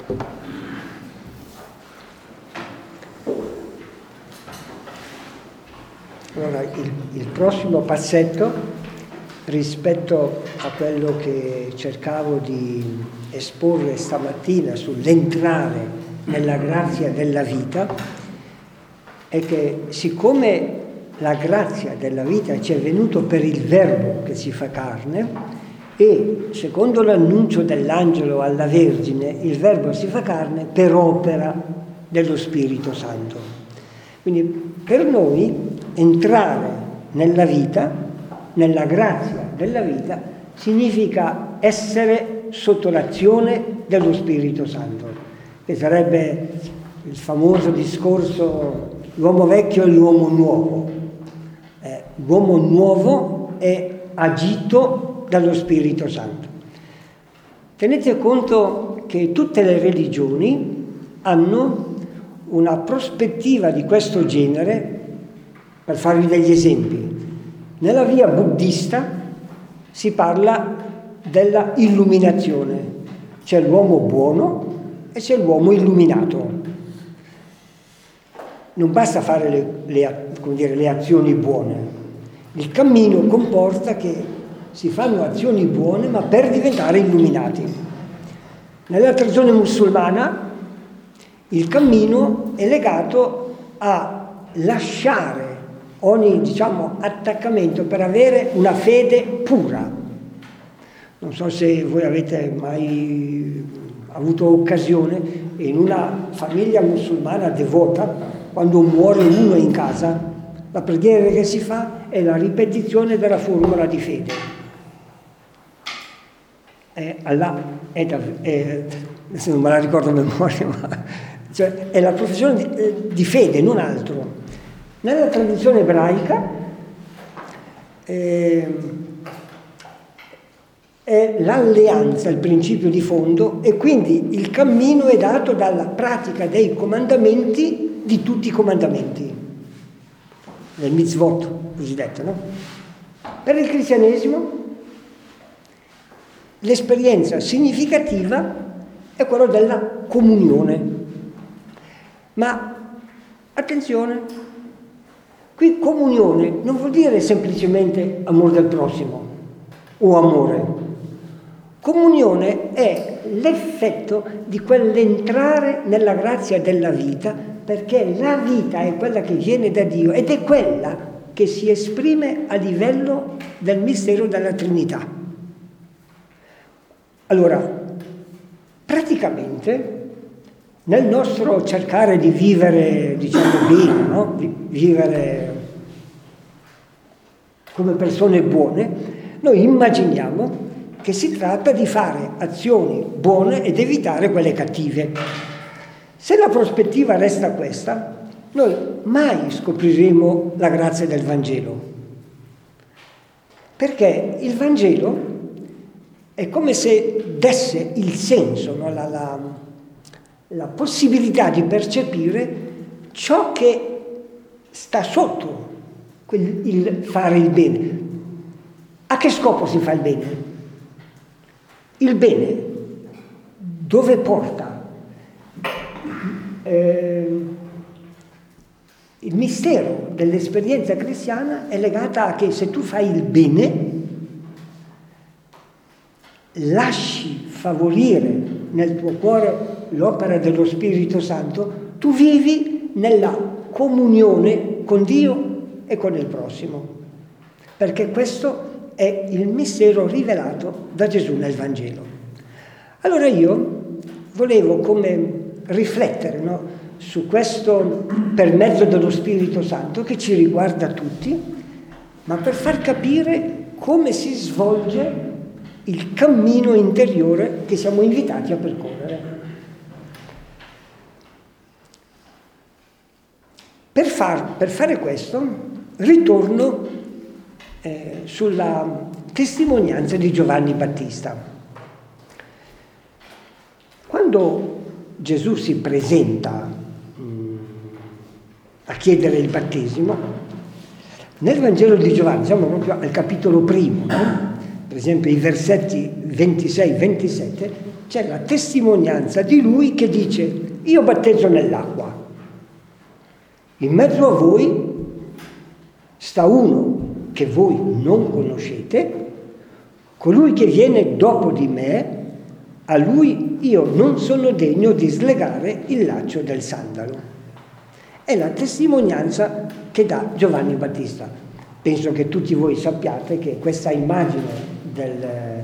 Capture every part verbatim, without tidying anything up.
Allora, il, il prossimo passetto, rispetto a quello che cercavo di esporre stamattina sull'entrare nella grazia della vita, è che siccome la grazia della vita ci è venuto per il Verbo che si fa carne, e secondo l'annuncio dell'angelo alla Vergine, il Verbo si fa carne per opera dello Spirito Santo. Quindi per noi entrare nella vita, nella grazia della vita, significa essere sotto l'azione dello Spirito Santo, che sarebbe il famoso discorso l'uomo vecchio e l'uomo nuovo. Eh, l'uomo nuovo è agito dallo Spirito Santo. Tenete conto che tutte le religioni hanno una prospettiva di questo genere. Per farvi degli esempi, nella via buddista si parla della illuminazione. C'è l'uomo buono e c'è l'uomo illuminato. Non basta fare le, le, come dire, le azioni buone. Il cammino comporta che si fanno azioni buone ma per diventare illuminati. Nella tradizione musulmana il cammino è legato a lasciare ogni, diciamo, attaccamento per avere una fede pura. Non so se voi avete mai avuto occasione, in una famiglia musulmana devota, quando muore uno in casa, la preghiera che si fa è la ripetizione della formula di fede. È Allah, è, è, se non me la ricordo a memoria, ma cioè, è la professione di, di fede, non altro. Nella tradizione ebraica eh, è l'alleanza il principio di fondo, e quindi il cammino è dato dalla pratica dei comandamenti, di tutti i comandamenti, del mitzvot cosiddetto, no? Per il cristianesimo l'esperienza significativa è quella della comunione. Ma attenzione, qui comunione non vuol dire semplicemente amore del prossimo o amore. Comunione è l'effetto di quell'entrare nella grazia della vita, perché la vita è quella che viene da Dio ed è quella che si esprime a livello del mistero della Trinità. Allora, praticamente nel nostro cercare di vivere, diciamo, bene, no? Vivere come persone buone, noi immaginiamo che si tratta di fare azioni buone ed evitare quelle cattive. Se la prospettiva resta questa, noi mai scopriremo la grazia del Vangelo. Perché il Vangelo è come se desse il senso, no? la, la, la possibilità di percepire ciò che sta sotto quel, il fare il bene. A che scopo si fa il bene? Il bene dove porta? Eh, il mistero dell'esperienza cristiana è legata a che se tu fai il bene, lasci favorire nel tuo cuore l'opera dello Spirito Santo, tu vivi nella comunione con Dio e con il prossimo, perché questo è il mistero rivelato da Gesù nel Vangelo. Allora io volevo come riflettere, no, su questo per mezzo dello Spirito Santo che ci riguarda tutti, ma per far capire come si svolge il cammino interiore che siamo invitati a percorrere. Per, far, per fare questo ritorno eh, sulla testimonianza di Giovanni Battista. Quando Gesù si presenta mh, a chiedere il battesimo, nel Vangelo di Giovanni, siamo proprio al capitolo primo, no? per esempio i versetti ventisei ventisette, c'è la testimonianza di lui che dice: io battezzo nell'acqua, in mezzo a voi sta uno che voi non conoscete, colui che viene dopo di me, a lui io non sono degno di slegare il laccio del sandalo. È la testimonianza che dà Giovanni Battista. Penso che tutti voi sappiate che questa immagine del eh,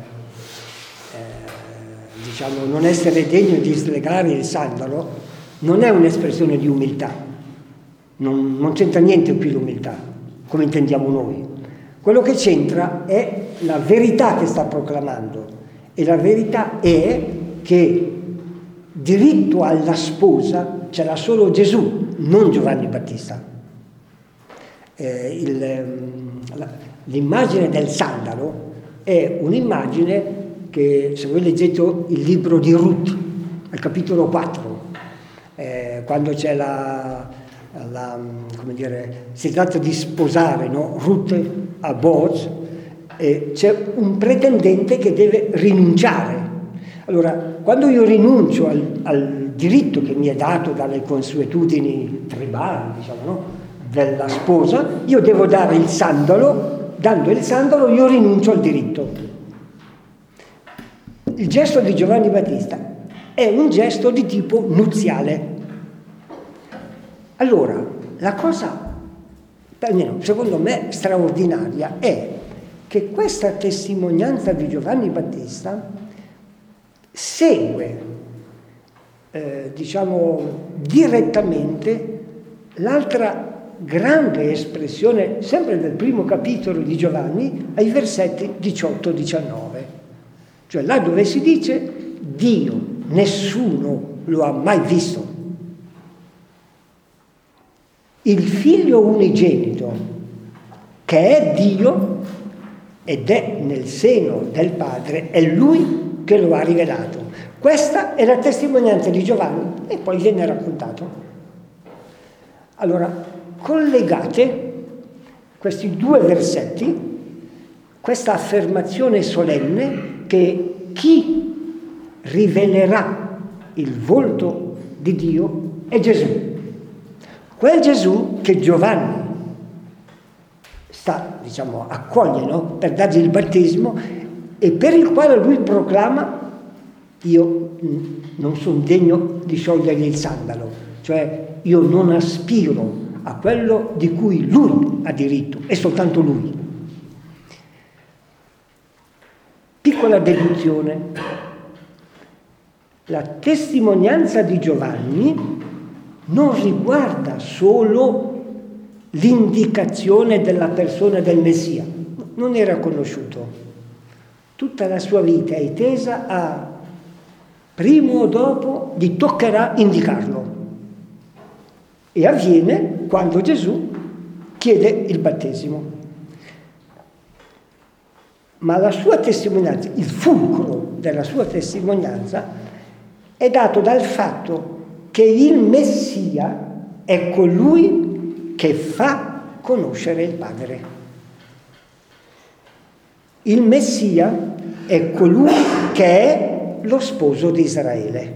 diciamo non essere degno di slegare il sandalo non è un'espressione di umiltà, non, non c'entra niente qui l'umiltà, come intendiamo noi. Quello che c'entra è la verità che sta proclamando, e la verità è che diritto alla sposa ce l'ha solo Gesù, non Giovanni Battista. Eh, il, la, l'immagine del sandalo è un'immagine che, se voi leggete il libro di Ruth, al capitolo quattro, eh, quando c'è la, la, come dire, si tratta di sposare, no? Ruth a Boaz, eh, c'è un pretendente che deve rinunciare. Allora, quando io rinuncio al, al diritto che mi è dato dalle consuetudini tribali, diciamo, no? della sposa, io devo dare il sandalo. Dando il sandalo io rinuncio al diritto. Il gesto di Giovanni Battista è un gesto di tipo nuziale. Allora, la cosa, almeno secondo me, straordinaria è che questa testimonianza di Giovanni Battista segue, eh, diciamo, direttamente l'altra grande espressione, sempre del primo capitolo di Giovanni, ai versetti diciotto diciannove. Cioè là dove si dice: Dio nessuno lo ha mai visto. Il figlio unigenito, che è Dio ed è nel seno del Padre, è lui che lo ha rivelato. Questa è la testimonianza di Giovanni, e poi viene raccontato. Allora, collegate questi due versetti, questa affermazione solenne che chi rivelerà il volto di Dio è Gesù. Quel Gesù che Giovanni sta, diciamo, accoglie, no? per dargli il battesimo, e per il quale lui proclama: io non sono degno di sciogliere il sandalo, cioè io non aspiro a quello di cui lui ha diritto, e soltanto lui. Piccola deduzione: la testimonianza di Giovanni non riguarda solo l'indicazione della persona del Messia, non era conosciuto. Tutta la sua vita è tesa a, prima o dopo, gli toccherà indicarlo. E avviene quando Gesù chiede il battesimo. Ma la sua testimonianza, il fulcro della sua testimonianza, è dato dal fatto che il Messia è colui che fa conoscere il Padre. Il Messia è colui che è lo sposo di Israele.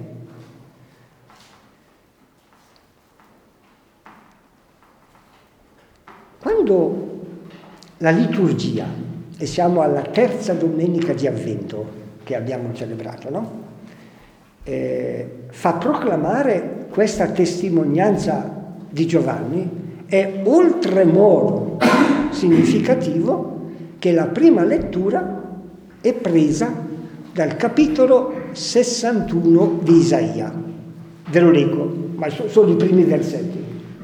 Quando la liturgia, e siamo alla terza domenica di Avvento che abbiamo celebrato, no? Eh, fa proclamare questa testimonianza di Giovanni, è oltremodo significativo che la prima lettura è presa dal capitolo sessantuno di Isaia. Ve lo leggo, ma sono solo i primi versetti.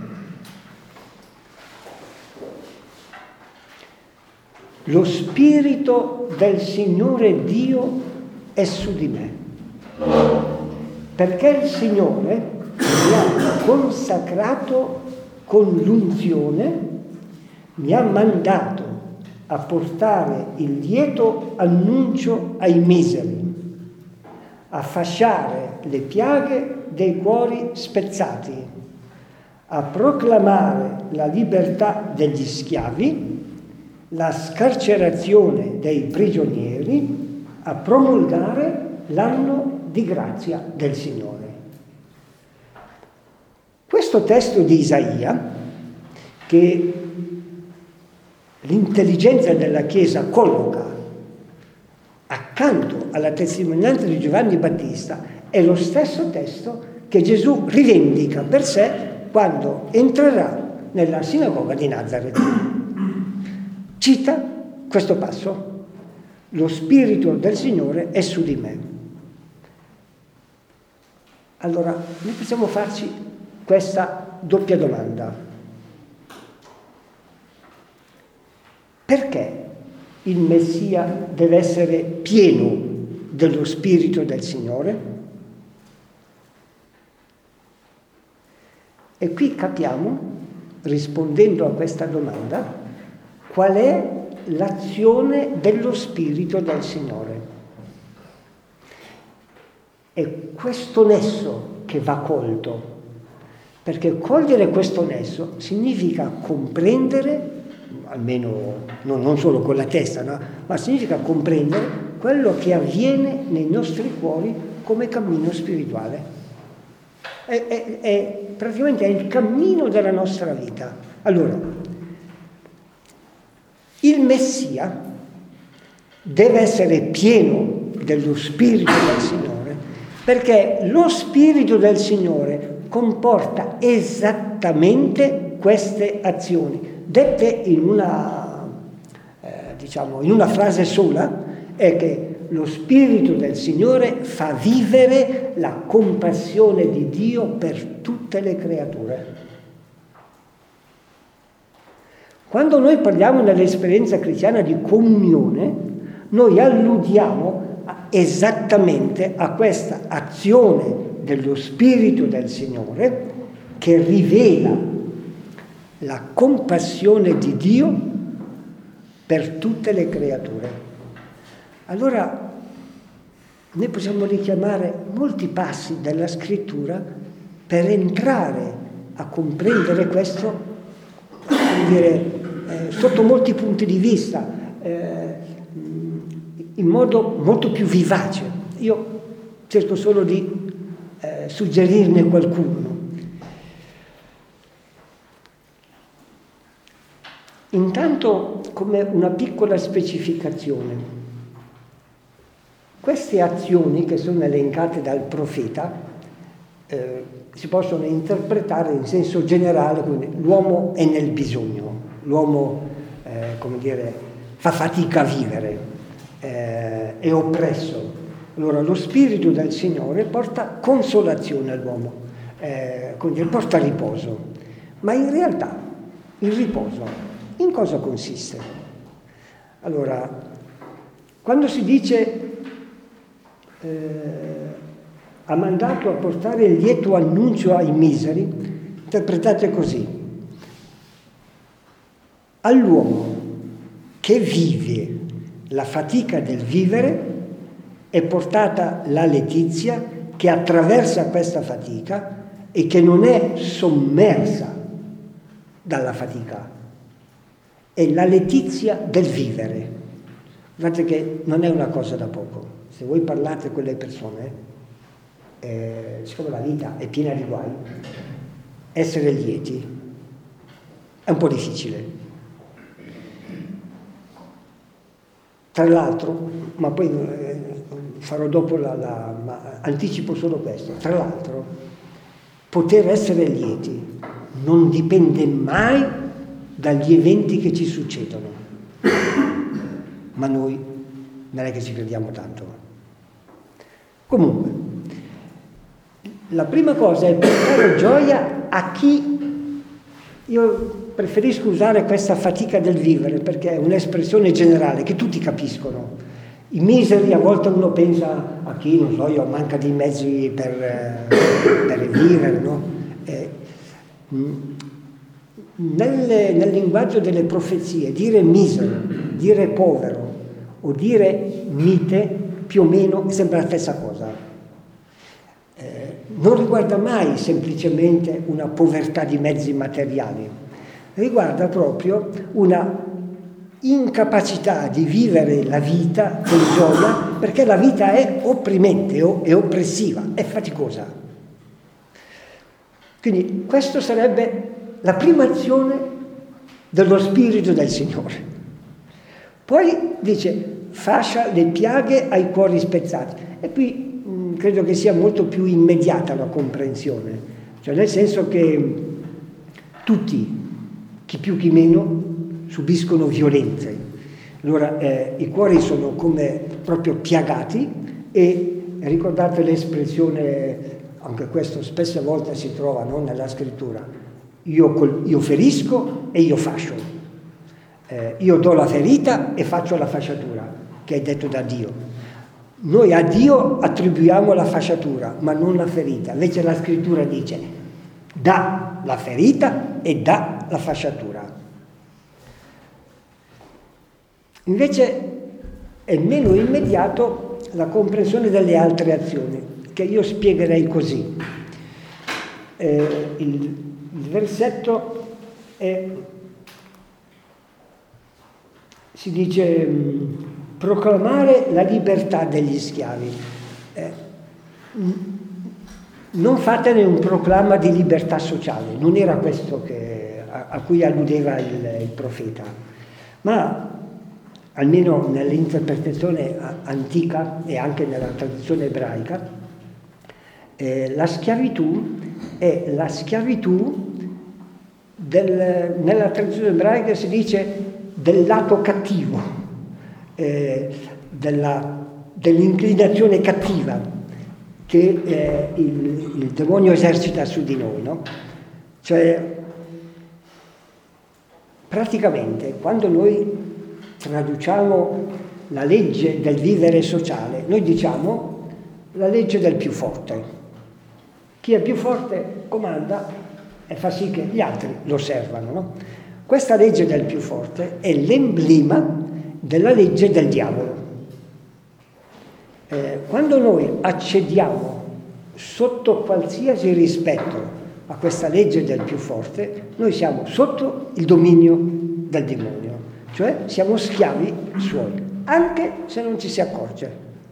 Lo Spirito del Signore Dio è su di me, perché il Signore mi ha consacrato con l'unzione, mi ha mandato a portare il lieto annuncio ai miseri, a fasciare le piaghe dei cuori spezzati, a proclamare la libertà degli schiavi la scarcerazione dei prigionieri, a promulgare l'anno di grazia del Signore. Questo testo di Isaia, che l'intelligenza della Chiesa colloca accanto alla testimonianza di Giovanni Battista, è lo stesso testo che Gesù rivendica per sé quando entrerà nella sinagoga di Nazareth. Cita questo passo: lo Spirito del Signore è su di me. Allora, noi possiamo farci questa doppia domanda. Perché il Messia deve essere pieno dello Spirito del Signore? E qui capiamo, rispondendo a questa domanda, qual è l'azione dello Spirito del Signore. È questo nesso che va colto, perché cogliere questo nesso significa comprendere, almeno non, non solo con la testa, no? Ma significa comprendere quello che avviene nei nostri cuori come cammino spirituale. È, è, è praticamente è il cammino della nostra vita. Allora, il Messia deve essere pieno dello Spirito del Signore, perché lo Spirito del Signore comporta esattamente queste azioni, dette in una, eh, diciamo, in una frase sola, è che lo Spirito del Signore fa vivere la compassione di Dio per tutte le creature. Quando noi parliamo nell'esperienza cristiana di comunione, noi alludiamo esattamente a questa azione dello Spirito del Signore che rivela la compassione di Dio per tutte le creature. Allora, noi possiamo richiamare molti passi della Scrittura per entrare a comprendere questo, come dire, eh, sotto molti punti di vista, eh, in modo molto più vivace. Io cerco solo di eh, suggerirne qualcuno. Intanto, come una piccola specificazione, queste azioni che sono elencate dal profeta eh, si possono interpretare in senso generale, quindi l'uomo è nel bisogno, l'uomo eh, come dire, fa fatica a vivere, eh, è oppresso. Allora lo Spirito del Signore porta consolazione all'uomo, eh, quindi porta riposo. Ma in realtà il riposo in cosa consiste? Allora, quando si dice Eh, ha mandato a portare il lieto annuncio ai miseri, interpretate così: all'uomo che vive la fatica del vivere è portata la letizia che attraversa questa fatica e che non è sommersa dalla fatica, è la letizia del vivere. Guardate che non è una cosa da poco. Se voi parlate con le persone, eh, siccome la vita è piena di guai, essere lieti è un po' difficile. Tra l'altro, ma poi eh, farò dopo la, la ma anticipo solo questo, tra l'altro, poter essere lieti non dipende mai dagli eventi che ci succedono, ma noi non è che ci crediamo tanto. Comunque, la prima cosa è portare gioia a chi, io preferisco usare questa fatica del vivere perché è un'espressione generale che tutti capiscono. I miseri, a volte uno pensa a chi, non so io, manca di mezzi per, per vivere, no? Eh, nel, nel linguaggio delle profezie, dire misero, dire povero o dire mite, più o meno sembra la stessa cosa. Eh, non riguarda mai semplicemente una povertà di mezzi materiali, riguarda proprio una incapacità di vivere la vita con gioia, perché la vita è opprimente, è oppressiva, è faticosa. Quindi questo sarebbe la prima azione dello Spirito del Signore. Poi dice, fascia le piaghe ai cuori spezzati. E qui mh, credo che sia molto più immediata la comprensione, cioè nel senso che tutti, chi più chi meno, subiscono violenze. Allora eh, i cuori sono come proprio piagati e ricordate l'espressione, anche questo spesse volte si trova, no, nella scrittura, io, col, io ferisco e io fascio, eh, io do la ferita e faccio la fasciatura, che è detto da Dio. Noi a Dio attribuiamo la fasciatura, ma non la ferita. Invece la scrittura dice, dà la ferita e dà la fasciatura. Invece è meno immediato la comprensione delle altre azioni, che io spiegherei così. Eh, il, il versetto è, si dice, mh, proclamare la libertà degli schiavi. Eh, non fatene un proclama di libertà sociale, non era questo che, a, a cui alludeva il, il profeta, ma almeno nell'interpretazione antica e anche nella tradizione ebraica, eh, la schiavitù è la schiavitù del, nella tradizione ebraica si dice del lato cattivo, eh, della, dell'inclinazione cattiva che eh, il, il demonio esercita su di noi, no? Cioè, praticamente, quando noi traduciamo la legge del vivere sociale, noi diciamo la legge del più forte. Chi è più forte comanda e fa sì che gli altri lo osservano, no? Questa legge del più forte è l'emblema della legge del diavolo. Eh, quando noi accediamo sotto qualsiasi rispetto a questa legge del più forte, noi siamo sotto il dominio del demonio. Cioè siamo schiavi suoi, anche se non ci si accorge.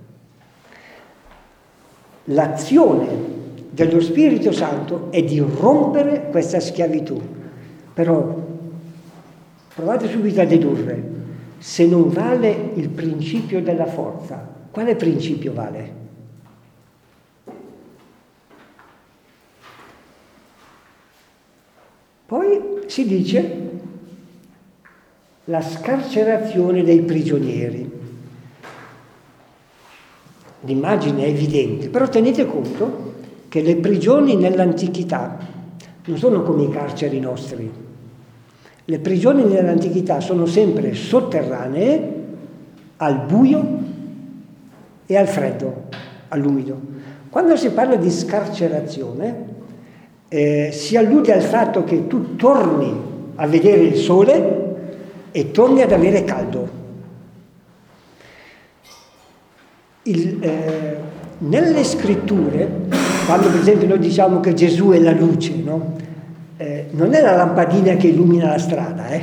L'azione dello Spirito Santo è di rompere questa schiavitù. Però provate subito a dedurre, se non vale il principio della forza, quale principio vale? Poi si dice la scarcerazione dei prigionieri. L'immagine è evidente, però tenete conto che le prigioni nell'antichità non sono come i carceri nostri. Le prigioni nell'antichità sono sempre sotterranee, al buio e al freddo, all'umido. Quando si parla di scarcerazione, eh, si allude al fatto che tu torni a vedere il sole e torni ad avere caldo. Il, eh, nelle scritture, quando per esempio noi diciamo che Gesù è la luce, no? eh, non è la lampadina che illumina la strada. Eh?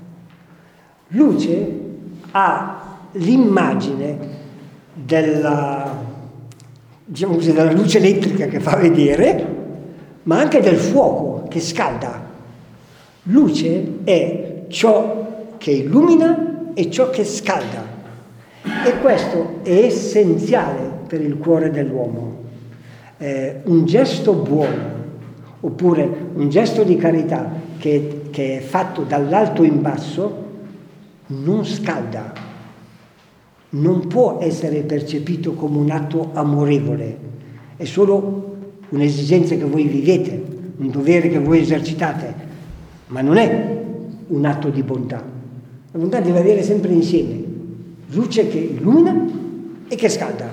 Luce ha l'immagine della, diciamo così, della luce elettrica che fa vedere, ma anche del fuoco che scalda. Luce è ciò che illumina e ciò che scalda. E questo è essenziale per il cuore dell'uomo. Eh, un gesto buono, oppure un gesto di carità che, che è fatto dall'alto in basso, non scalda, non può essere percepito come un atto amorevole, è solo un'esigenza che voi vivete, un dovere che voi esercitate, ma non è un atto di bontà. La bontà deve avere sempre insieme luce che illumina e che scalda.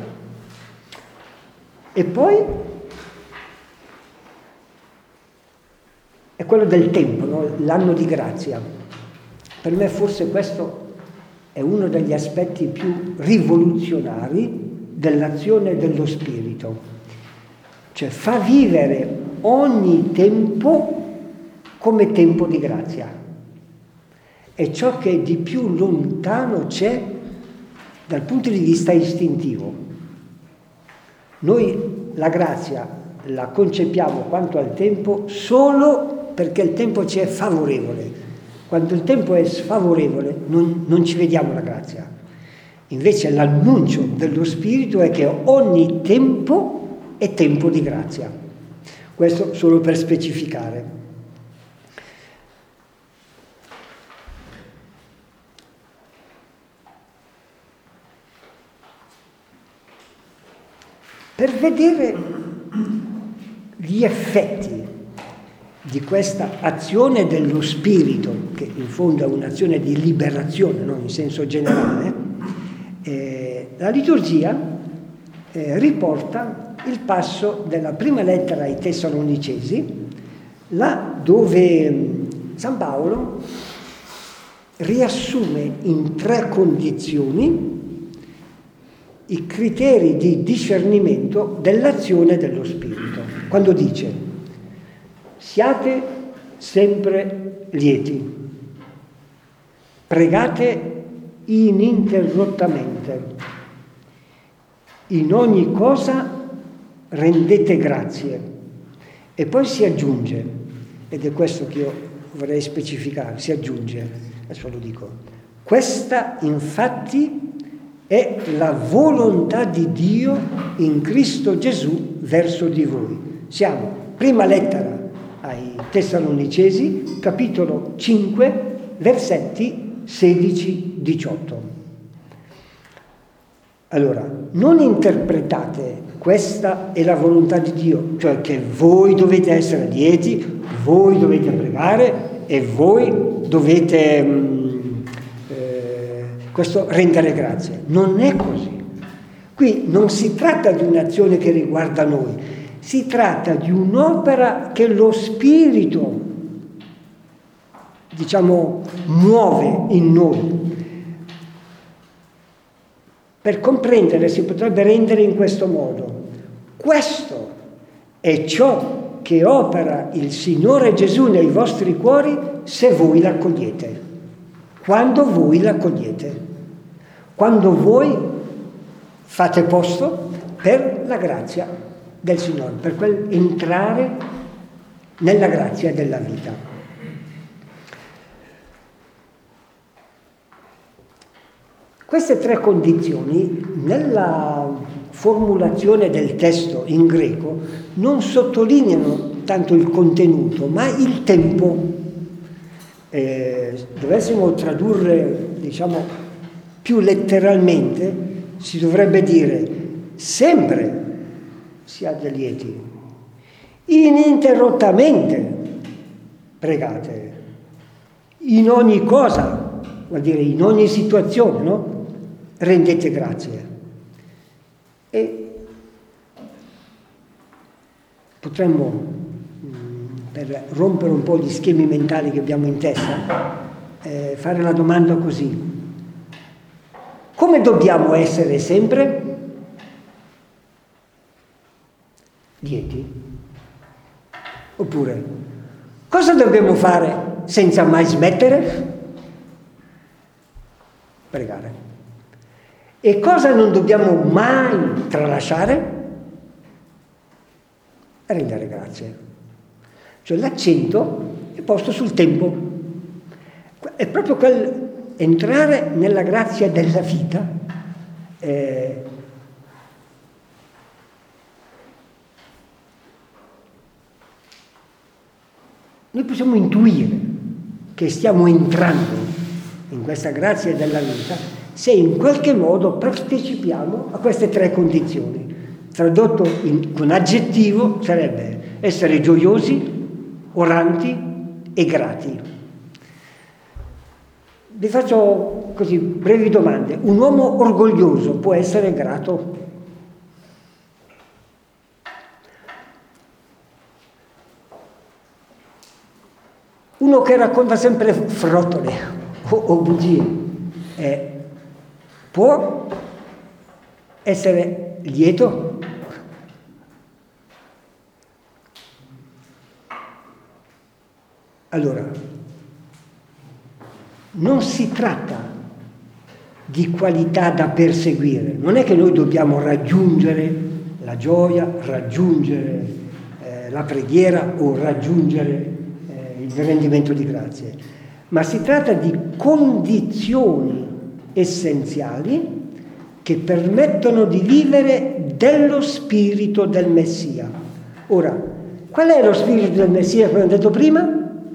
E poi è quello del tempo, no? L'anno di grazia. Per me forse questo è uno degli aspetti più rivoluzionari dell'azione dello Spirito. Cioè fa vivere ogni tempo come tempo di grazia. è ciò che di più lontano c'è dal punto di vista istintivo. Noi la grazia la concepiamo quanto al tempo solo perché il tempo ci è favorevole. Quando il tempo è sfavorevole non, non ci vediamo la grazia. Invece l'annuncio dello Spirito è che ogni tempo è tempo di grazia. Questo solo per specificare. Per vedere gli effetti di questa azione dello Spirito, che in fondo è un'azione di liberazione, no? In senso generale, eh, la liturgia eh, riporta il passo della prima lettera ai Tessalonicesi, là dove San Paolo riassume in tre condizioni i criteri di discernimento dell'azione dello Spirito. Quando dice: siate sempre lieti, pregate ininterrottamente, in ogni cosa rendete grazie. E poi si aggiunge, ed è questo che io vorrei specificare, si aggiunge, adesso lo dico: questa infatti è la volontà di Dio in Cristo Gesù verso di voi. Siamo, prima lettera ai Tessalonicesi, capitolo cinque, versetti sedici diciotto. Allora, non interpretate questa è la volontà di Dio, cioè che voi dovete essere lieti, voi dovete pregare e voi dovete mh, eh, questo rendere grazie. Non è così. Qui non si tratta di un'azione che riguarda noi, si tratta di un'opera che lo Spirito, diciamo, muove in noi. Per comprendere si potrebbe rendere in questo modo: questo è ciò che opera il Signore Gesù nei vostri cuori se voi l'accogliete, quando voi l'accogliete, quando voi fate posto per la grazia del Signore, per quel entrare nella grazia della vita. Queste tre condizioni, nella formulazione del testo in greco, non sottolineano tanto il contenuto, ma il tempo. Eh, dovessimo tradurre, diciamo, più letteralmente, si dovrebbe dire: sempre siate lieti, ininterrottamente pregate, in ogni cosa, vuol dire in ogni situazione, no? Rendete grazie. E potremmo, per rompere un po' gli schemi mentali che abbiamo in testa, eh, fare la domanda così: come dobbiamo essere sempre? Lieti? Oppure, cosa dobbiamo fare senza mai smettere? Pregare. E cosa non dobbiamo mai tralasciare? Rendere grazie. Cioè l'accento è posto sul tempo. È proprio quel entrare nella grazia della vita. Eh, noi possiamo intuire che stiamo entrando in questa grazia della vita se in qualche modo partecipiamo a queste tre condizioni. Tradotto in, con aggettivo sarebbe essere gioiosi, oranti e grati. Vi faccio così brevi domande. Un uomo orgoglioso può essere grato? Uno che racconta sempre frottole o, o bugie eh, può essere lieto? Allora, non si tratta di qualità da perseguire, non è che noi dobbiamo raggiungere la gioia, raggiungere eh, la preghiera o raggiungere eh, il rendimento di grazie, ma si tratta di condizioni essenziali che permettono di vivere dello spirito del Messia. Ora, qual è lo spirito del Messia, come ho detto prima?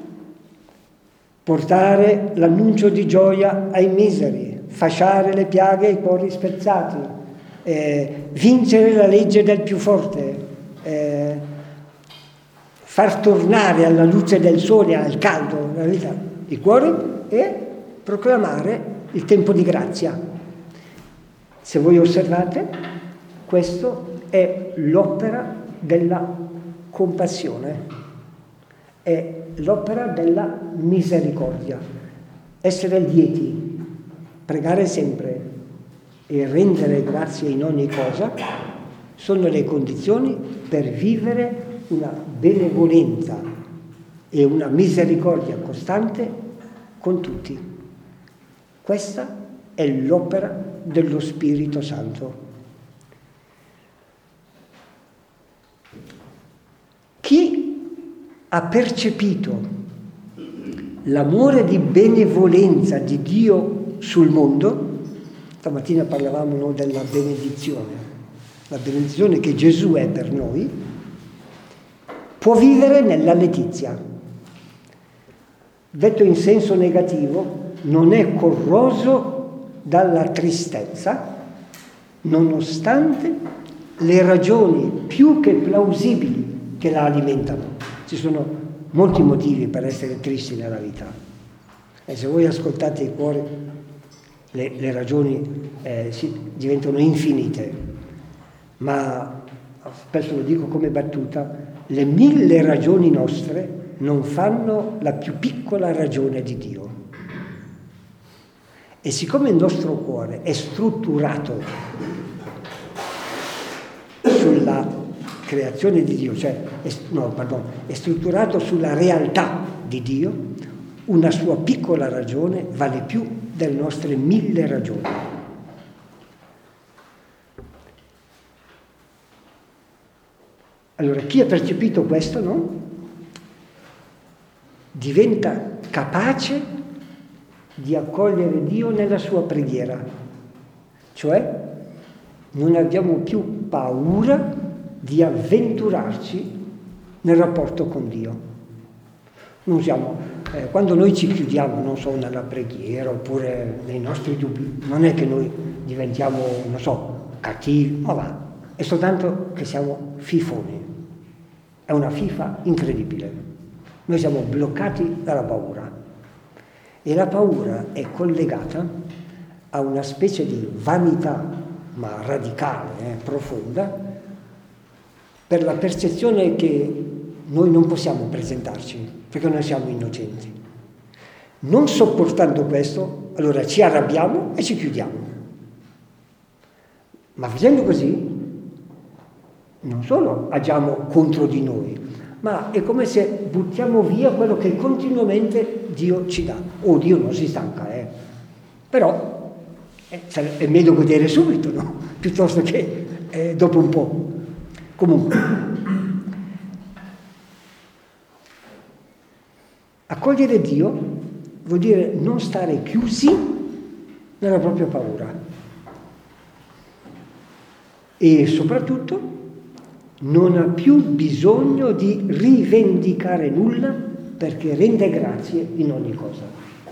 Portare l'annuncio di gioia ai miseri, fasciare le piaghe ai cuori spezzati, eh, vincere la legge del più forte, eh, far tornare alla luce del sole, al caldo, la vita, i cuori e proclamare il tempo di grazia. Se voi osservate, questo è l'opera della compassione, è l'opera della misericordia. Essere lieti, pregare sempre e rendere grazie in ogni cosa sono le condizioni per vivere una benevolenza e una misericordia costante con tutti. Questa è l'opera dello Spirito Santo. Chi ha percepito l'amore di benevolenza di Dio sul mondo, stamattina parlavamo no, della benedizione, la benedizione che Gesù è per noi, può vivere nella letizia. Detto in senso negativo, non è corroso dalla tristezza, nonostante le ragioni più che plausibili che la alimentano. Ci sono molti motivi per essere tristi nella vita e se voi ascoltate i cuori le, le ragioni eh, si, diventano infinite, ma spesso lo dico come battuta, le mille ragioni nostre non fanno la più piccola ragione di Dio. E siccome il nostro cuore è strutturato sulla creazione di Dio, cioè è, no, pardon, è strutturato sulla realtà di Dio, una sua piccola ragione vale più delle nostre mille ragioni. Allora, chi ha percepito questo, no? Diventa capace di accogliere Dio nella sua preghiera, cioè non abbiamo più paura di avventurarci nel rapporto con Dio. Non siamo, eh, quando noi ci chiudiamo, non so, nella preghiera oppure nei nostri dubbi, non è che noi diventiamo, non so, cattivi, ma va, è soltanto che siamo fifoni. È una fifa incredibile. Noi siamo bloccati dalla paura. E la paura è collegata a una specie di vanità, ma radicale, eh, profonda, per la percezione che noi non possiamo presentarci, perché noi siamo innocenti. Non sopportando questo, allora ci arrabbiamo e ci chiudiamo. Ma facendo così, non solo agiamo contro di noi, ma è come se buttiamo via quello che continuamente Dio ci dà. Oh, Dio non si stanca, eh. Però eh, è meglio godere subito, no? Piuttosto che eh, dopo un po'. Comunque, accogliere Dio vuol dire non stare chiusi nella propria paura e soprattutto non ha più bisogno di rivendicare nulla perché rende grazie in ogni cosa.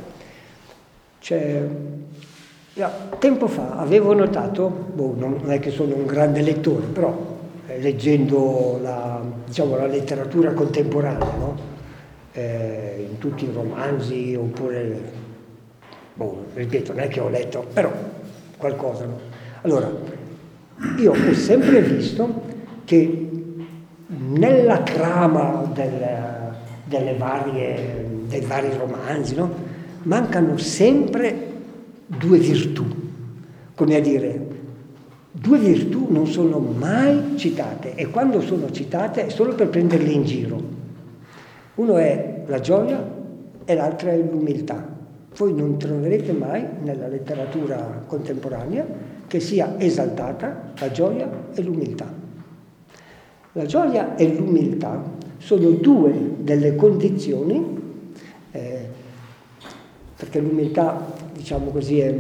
Cioè, tempo fa avevo notato, boh, non è che sono un grande lettore, però leggendo la, diciamo, la letteratura contemporanea, no? eh, in tutti i romanzi, oppure, boh, ripeto, non è che ho letto, però qualcosa. No? Allora, io ho sempre visto che nella trama del, delle varie, dei vari romanzi, no? Mancano sempre due virtù, come a dire, due virtù non sono mai citate e quando sono citate è solo per prenderle in giro. Uno è la gioia e l'altra è l'umiltà. voi non troverete mai nella letteratura contemporanea che sia esaltata la gioia e l'umiltà. La gioia e l'umiltà sono due delle condizioni, eh, perché l'umiltà, diciamo così, è,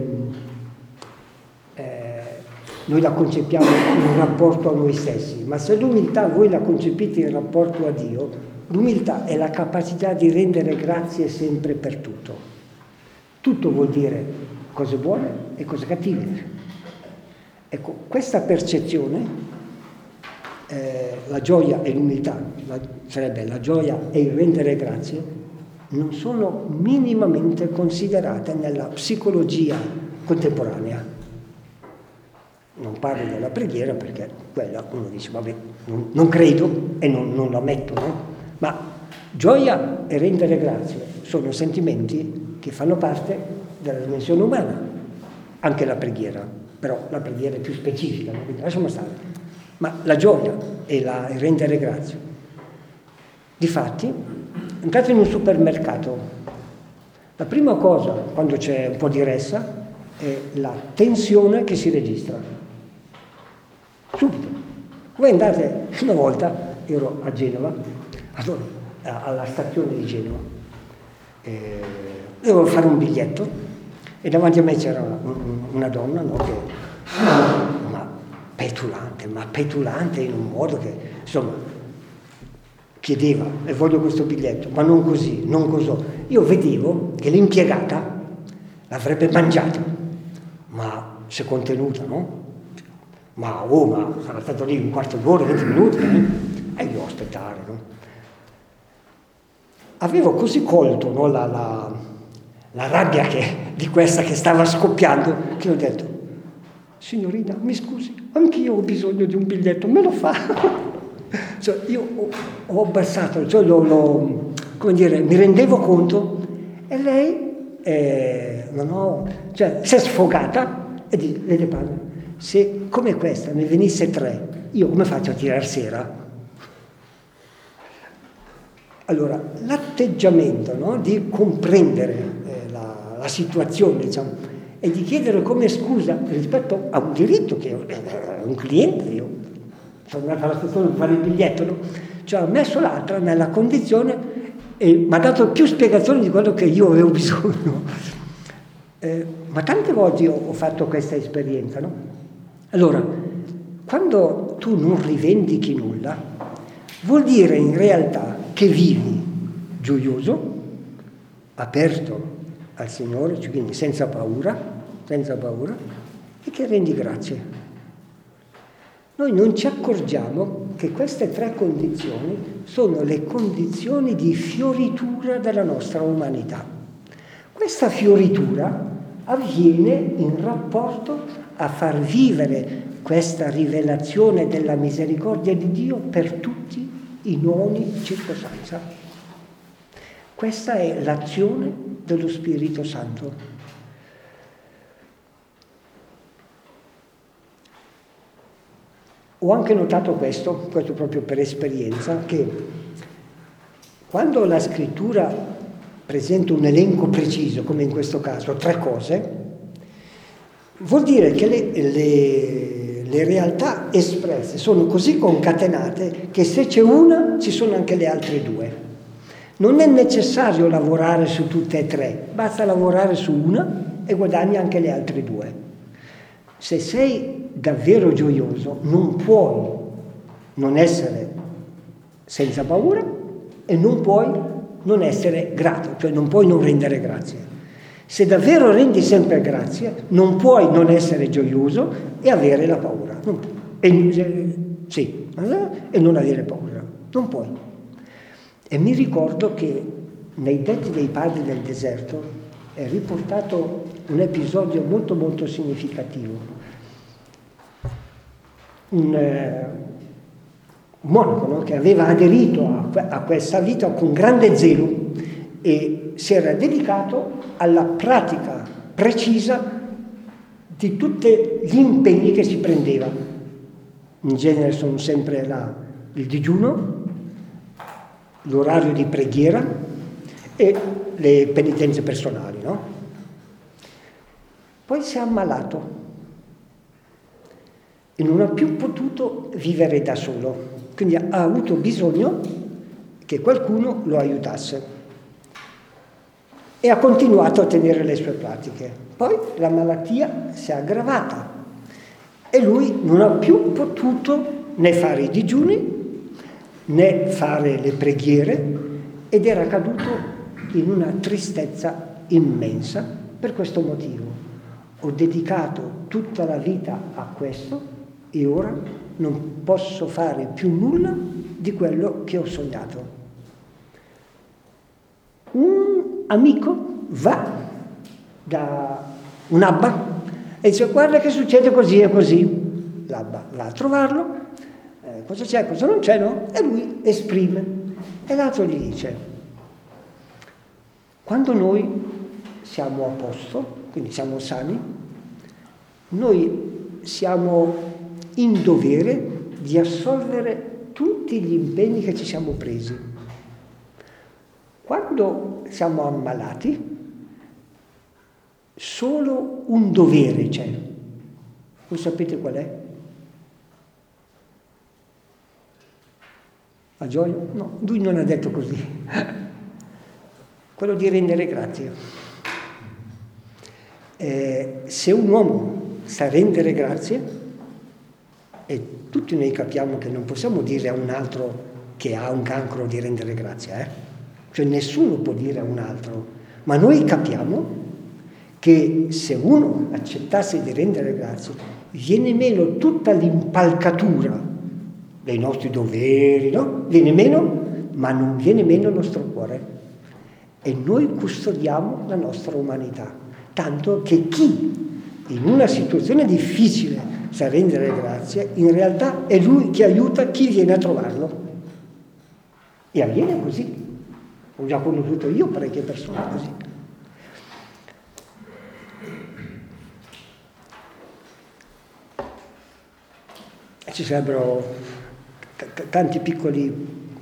eh, noi la concepiamo in rapporto a noi stessi, ma se l'umiltà voi la concepite in rapporto a Dio, l'umiltà è la capacità di rendere grazie sempre per tutto. Tutto vuol dire cose buone e cose cattive. Ecco, questa percezione, eh, la gioia e l'umiltà, la, sarebbe la gioia e il rendere grazie, non sono minimamente considerate nella psicologia contemporanea. Non parlo della preghiera perché quella uno dice, vabbè, non, non credo e non, non la metto, no? Ma gioia e rendere grazie sono sentimenti che fanno parte della dimensione umana, anche la preghiera, però la preghiera è più specifica, no? Quindi lasciamo stare. Ma la gioia e la, il rendere grazie. Difatti, entrate in un supermercato, la prima cosa, quando c'è un po' di ressa, è la tensione che si registra. Subito. Voi andate, una volta, ero a Genova, alla stazione di Genova, eh, dovevo fare un biglietto e davanti a me c'era una donna, no, che ma petulante, ma petulante in un modo che, insomma, chiedeva, e voglio questo biglietto, ma non così, non così. Io vedevo che l'impiegata l'avrebbe mangiato, ma si è contenuta, no? Ma, oh, ma sarà stato lì un quarto d'ora, venti minuti, eh? E io aspettare, no? Avevo così colto, no, la, la, la rabbia che, di questa che stava scoppiando, che ho detto, signorina, mi scusi, anch'io ho bisogno di un biglietto, me lo fa? Cioè, io ho, ho abbassato, cioè lo, lo, come dire, mi rendevo conto e lei eh, non ho, cioè, si è sfogata e dice, vede padre, se come questa ne venisse tre, io come faccio a tirar sera? Allora, l'atteggiamento, no, di comprendere eh, la, la situazione, diciamo, e di chiedere come scusa rispetto a un diritto che è un cliente, io sono andato alla stazione per fare il biglietto, no? Cioè ho messo l'altra nella condizione e mi ha dato più spiegazioni di quello che io avevo bisogno. Eh, ma tante volte io ho fatto questa esperienza, no? Allora, quando tu non rivendichi nulla, vuol dire in realtà che vivi gioioso, aperto al Signore, cioè quindi senza paura, senza paura, e che rendi grazie. Noi non ci accorgiamo che queste tre condizioni sono le condizioni di fioritura della nostra umanità. Questa fioritura avviene in rapporto a far vivere questa rivelazione della misericordia di Dio per tutti in ogni circostanza. Questa è l'azione dello Spirito Santo. Ho anche notato questo, questo proprio per esperienza, che quando la scrittura presenta un elenco preciso, come in questo caso, tre cose, vuol dire che le, le, le realtà espresse sono così concatenate che se c'è una ci sono anche le altre due. Non è necessario lavorare su tutte e tre, basta lavorare su una e guadagni anche le altre due. Se sei davvero gioioso non puoi non essere senza paura e non puoi non essere grato, cioè non puoi non rendere grazie. Se davvero rendi sempre grazie, non puoi non essere gioioso e avere la paura. Non puoi. E, sì, e non avere paura. Non puoi. E mi ricordo che nei Detti dei Padri del Deserto è riportato un episodio molto molto significativo. Un, eh, un monaco, no, che aveva aderito a, a questa vita con grande zelo e si era dedicato alla pratica precisa di tutti gli impegni che si prendeva. In genere sono sempre la, il digiuno, l'orario di preghiera e le penitenze personali, no? poi si è ammalato e non ha più potuto vivere da solo, quindi ha avuto bisogno che qualcuno lo aiutasse e ha continuato a tenere le sue pratiche. Poi la malattia si è aggravata e lui non ha più potuto né fare i digiuni né fare le preghiere ed era caduto in una tristezza immensa per questo motivo. Ho dedicato tutta la vita a questo e ora non posso fare più nulla di quello che ho sognato. Un amico va da un abba e dice: guarda che succede così e così. L'abba va a trovarlo, eh, cosa c'è, cosa non c'è, no? E lui esprime. E l'altro gli dice: quando noi siamo a posto, quindi siamo sani, noi siamo in dovere di assolvere tutti gli impegni che ci siamo presi. Quando siamo ammalati, solo un dovere c'è. Voi sapete qual è? A Gioia? No, lui non ha detto così. Quello di rendere grazie. Eh, se un uomo sa rendere grazie, e tutti noi capiamo che non possiamo dire a un altro che ha un cancro di rendere grazie, eh? Cioè nessuno può dire a un altro, ma noi capiamo che se uno accettasse di rendere grazie, viene meno tutta l'impalcatura dei nostri doveri, no? Viene meno, ma non viene meno il nostro cuore. E noi custodiamo la nostra umanità, tanto che chi in una situazione difficile sa rendere grazie, in realtà è lui che aiuta chi viene a trovarlo. E avviene così. Ho già conosciuto io parecchie persone così. Ci sarebbero t- tanti piccoli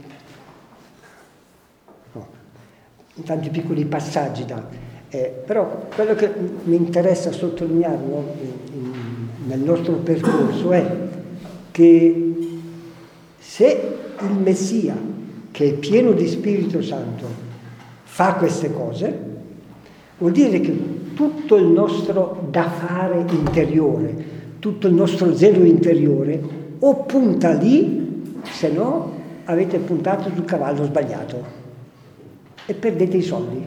no, tanti piccoli passaggi da eh, però quello che mi interessa sottolineare, no, in, in, nel nostro percorso è che se il Messia, che è pieno di Spirito Santo, fa queste cose, vuol dire che tutto il nostro da fare interiore, tutto il nostro zelo interiore, o punta lì, se no avete puntato sul cavallo sbagliato e perdete i soldi.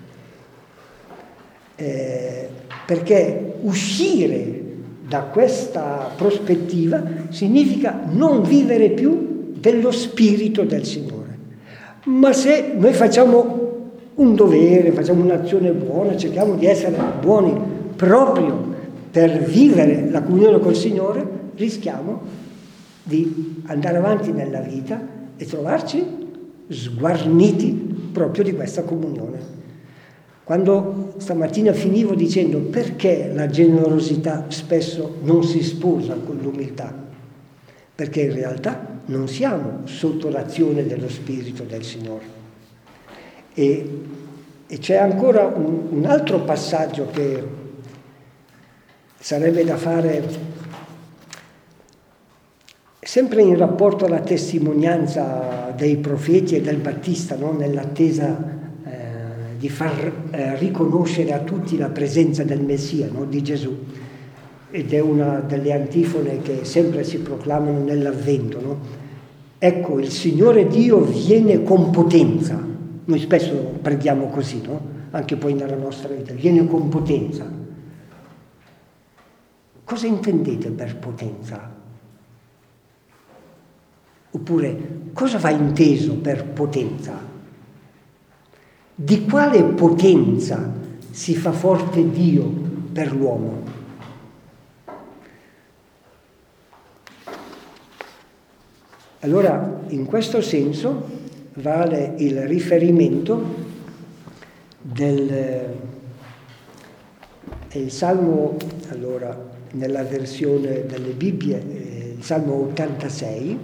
Eh, perché uscire da questa prospettiva significa non vivere più dello Spirito del Signore. Ma se noi facciamo un dovere, facciamo un'azione buona, cerchiamo di essere buoni proprio per vivere la comunione col Signore, rischiamo di andare avanti nella vita e trovarci sguarniti proprio di questa comunione. Quando stamattina finivo dicendo perché la generosità spesso non si sposa con l'umiltà, perché in realtà non siamo sotto l'azione dello Spirito del Signore. E, e c'è ancora un, un altro passaggio che sarebbe da fare sempre in rapporto alla testimonianza dei profeti e del Battista, no? Nell'attesa eh, di far eh, riconoscere a tutti la presenza del Messia, no? Di Gesù. Ed è una delle antifone che sempre si proclamano nell'Avvento, no? Ecco, il Signore Dio viene con potenza. Noi spesso preghiamo così, no? Anche poi nella nostra vita, viene con potenza. Cosa intendete per potenza? Oppure, cosa va inteso per potenza? Di quale potenza si fa forte Dio per l'uomo? Allora, in questo senso, vale il riferimento del è il Salmo, allora, nella versione delle Bibbie, eh, il Salmo ottantasei,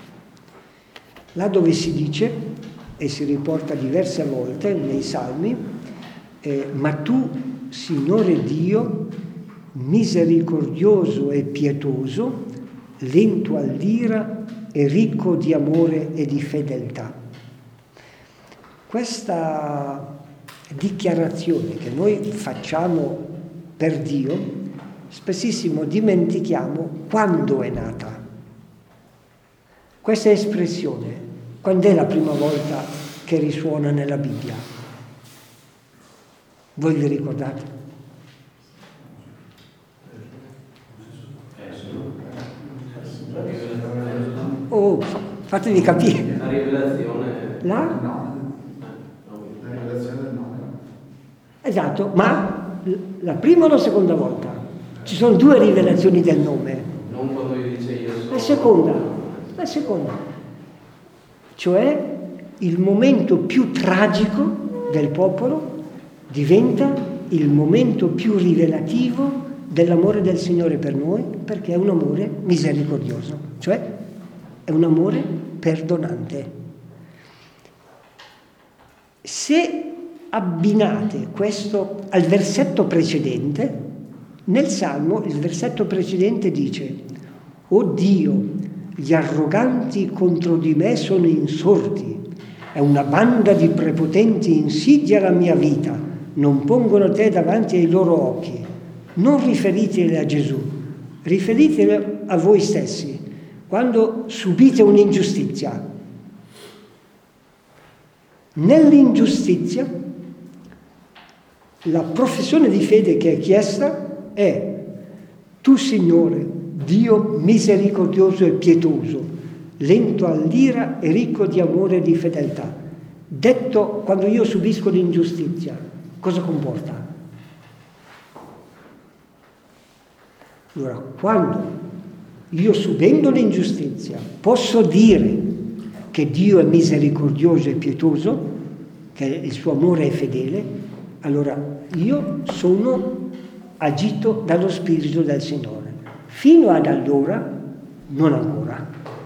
là dove si dice, e si riporta diverse volte nei Salmi, eh, ma tu, Signore Dio, misericordioso e pietoso, lento all'ira e ricco di amore e di fedeltà. Questa dichiarazione che noi facciamo per Dio, spessissimo dimentichiamo quando è nata. Questa espressione, quando è la prima volta che risuona nella Bibbia? Voi vi ricordate? Oh, fatevi capire. La rivelazione. La? No. La rivelazione del nome. Esatto, ma la prima o la seconda volta? Ci sono due rivelazioni del nome. Non quando io dice io sono. La seconda, la seconda. Cioè il momento più tragico del popolo diventa il momento più rivelativo dell'amore del Signore per noi, perché è un amore misericordioso, cioè è un amore perdonante. Se abbinate questo al versetto precedente, nel Salmo il versetto precedente dice: «O Dio, gli arroganti contro di me sono insorti, è una banda di prepotenti insidia la mia vita, non pongono te davanti ai loro occhi». Non riferitele a Gesù, riferitele a voi stessi, quando subite un'ingiustizia. Nell'ingiustizia, la professione di fede che è chiesta è: tu, Signore, Dio misericordioso e pietoso, lento all'ira e ricco di amore e di fedeltà. Detto quando io subisco l'ingiustizia, cosa comporta? Allora, quando io, subendo l'ingiustizia, posso dire che Dio è misericordioso e pietoso, che il suo amore è fedele, allora io sono agito dallo Spirito del Signore. Fino ad allora, non ancora.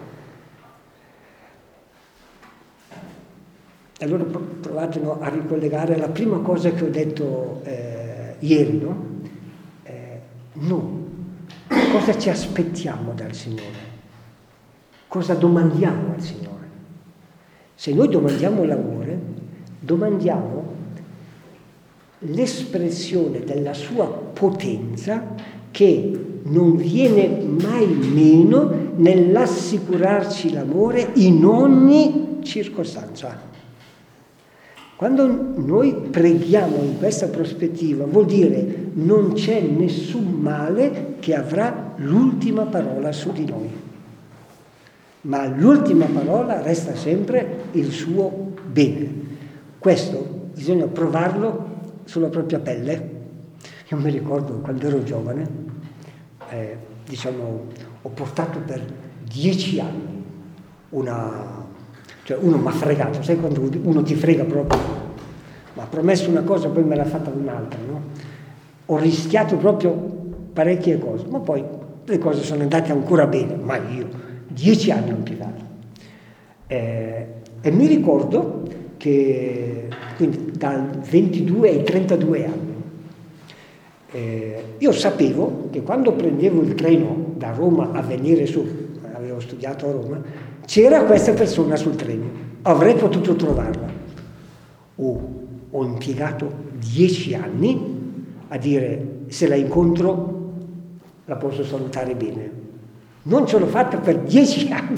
Allora provate no, a ricollegare la prima cosa che ho detto eh, ieri, no? Eh, no. Cosa ci aspettiamo dal Signore? Cosa domandiamo al Signore? Se noi domandiamo l'amore, domandiamo l'espressione della sua potenza che non viene mai meno nell'assicurarci l'amore in ogni circostanza. Quando noi preghiamo in questa prospettiva, vuol dire non c'è nessun male che avrà l'ultima parola su di noi. Ma l'ultima parola resta sempre il suo bene. Questo bisogna provarlo sulla propria pelle. Io mi ricordo quando ero giovane, eh, diciamo, ho portato per dieci anni una... Cioè uno mi ha fregato, sai quando uno ti frega proprio? Mi ha promesso una cosa, poi me l'ha fatta un'altra, no? Ho rischiato proprio parecchie cose, ma poi le cose sono andate ancora bene, ma io dieci anni ho impiegato. Eh, e mi ricordo che quindi dal ventidue ai trentadue anni, eh, io sapevo che quando prendevo il treno da Roma a venire su, avevo studiato a Roma, c'era questa persona sul treno, avrei potuto trovarla. Oh, ho impiegato dieci anni a dire: se la incontro la posso salutare bene. Non ce l'ho fatta per dieci anni.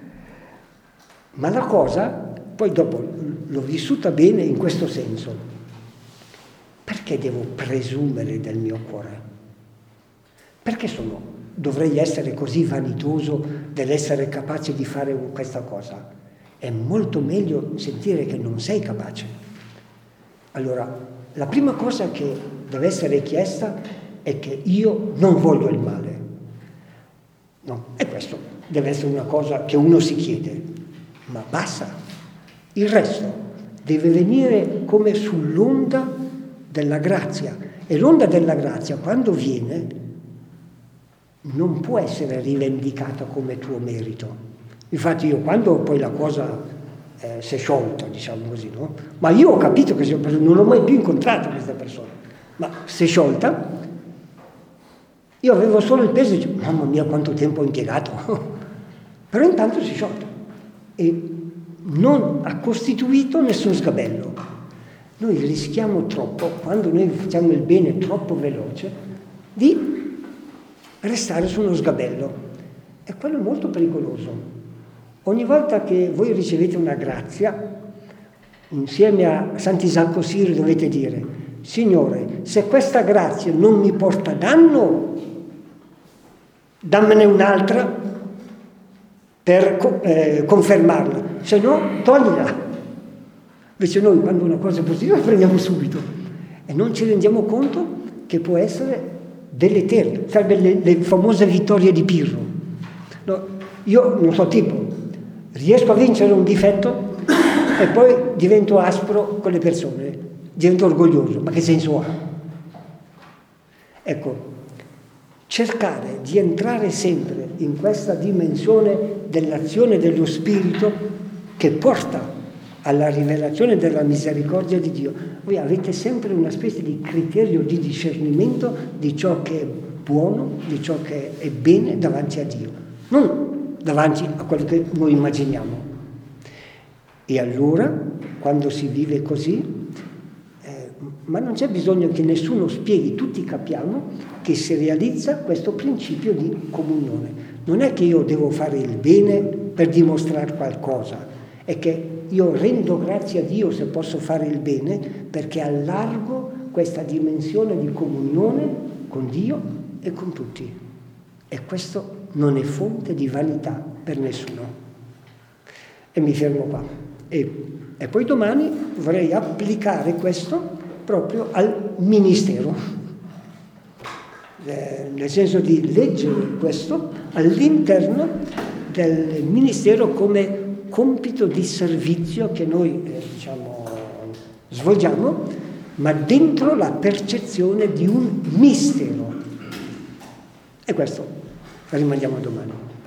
Ma la cosa, poi dopo l'ho vissuta bene in questo senso. Perché devo presumere del mio cuore? Perché sono... dovrei essere così vanitoso dell'essere capace di fare questa cosa? È molto meglio sentire che non sei capace. Allora, la prima cosa che deve essere chiesta è che io non voglio il male. No, e questo deve essere una cosa che uno si chiede, ma basta. Il resto deve venire come sull'onda della grazia. E l'onda della grazia, quando viene, non può essere rivendicata come tuo merito. Infatti io, quando poi la cosa eh, si è sciolta, diciamo così, no? Ma io ho capito che non l'ho mai più incontrata questa persona, ma si è sciolta, Io avevo solo il peso e dicevo, mamma mia quanto tempo ho impiegato, però intanto si è sciolto e non ha costituito nessun sgabello. Noi rischiamo troppo, quando noi facciamo il bene troppo veloce, di restare su uno sgabello e quello è molto pericoloso. Ogni volta che voi ricevete una grazia, insieme a Sant'Isacco Siri dovete dire: Signore, se questa grazia non mi porta danno, dammene un'altra per eh, confermarla, se no toglila. Invece noi quando una cosa è positiva la prendiamo subito e non ci rendiamo conto che può essere deleterio, sarebbe le, le famose vittorie di Pirro. No, io non so tipo, riesco a vincere un difetto e poi divento aspro con le persone, divento orgoglioso, ma che senso ha? Ecco, cercare di entrare sempre in questa dimensione dell'azione dello Spirito che porta alla rivelazione della misericordia di Dio. Voi avete sempre una specie di criterio di discernimento di ciò che è buono, di ciò che è bene davanti a Dio, non davanti a quello che noi immaginiamo. E allora, quando si vive così, eh, ma non c'è bisogno che nessuno spieghi, tutti capiamo che si realizza questo principio di comunione. Non è che io devo fare il bene per dimostrare qualcosa, è che io rendo grazie a Dio se posso fare il bene perché allargo questa dimensione di comunione con Dio e con tutti. E questo non è fonte di vanità per nessuno. E mi fermo qua. E, e poi domani vorrei applicare questo proprio al ministero, eh, nel senso di leggere questo all'interno del ministero come compito di servizio che noi eh, diciamo, svolgiamo, ma dentro la percezione di un mistero. E questo lo rimandiamo a domani.